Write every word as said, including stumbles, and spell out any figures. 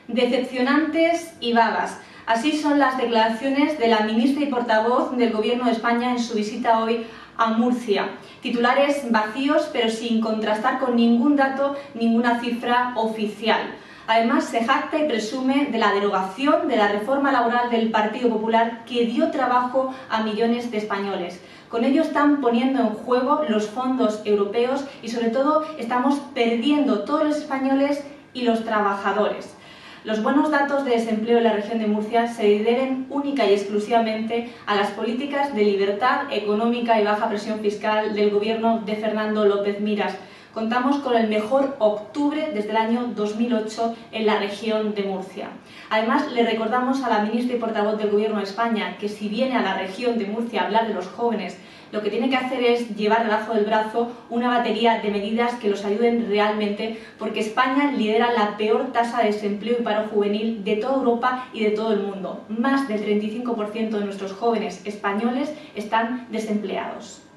Decepcionantes y vagas. Así son las declaraciones de la ministra y portavoz del Gobierno de España en su visita hoy a Murcia. Titulares vacíos, pero sin contrastar con ningún dato, ninguna cifra oficial. Además, se jacta y presume de la derogación de la reforma laboral del Partido Popular que dio trabajo a millones de españoles. Con ello están poniendo en juego los fondos europeos y, sobre todo, estamos perdiendo todos los españoles y los trabajadores. Los buenos datos de desempleo en la región de Murcia se deben única y exclusivamente a las políticas de libertad económica y baja presión fiscal del gobierno de Fernando López Miras. Contamos con el mejor octubre desde el año dos mil ocho en la región de Murcia. Además, le recordamos a la ministra y portavoz del Gobierno de España que si viene a la región de Murcia a hablar de los jóvenes, lo que tiene que hacer es llevar debajo del brazo una batería de medidas que los ayuden realmente, porque España lidera la peor tasa de desempleo y paro juvenil de toda Europa y de todo el mundo. Más del treinta y cinco por ciento de nuestros jóvenes españoles están desempleados.